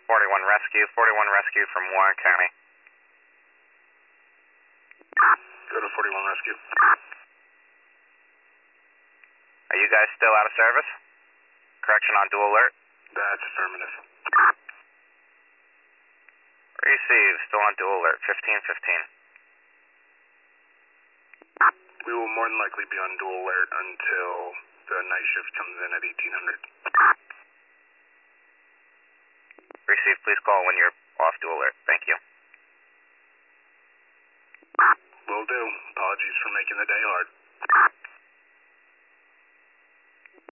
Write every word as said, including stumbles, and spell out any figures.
forty-one Rescue, forty-one Rescue from Warren County. Go to forty-one Rescue. Are you guys still out of service? Correction on dual alert. That's affirmative. Receive, still on dual alert, fifteen fifteen. We will more than likely be on dual alert until the night shift comes in at eighteen hundred. Receive, please call when you're off dual alert. Thank you. Will do. Apologies for making the day hard.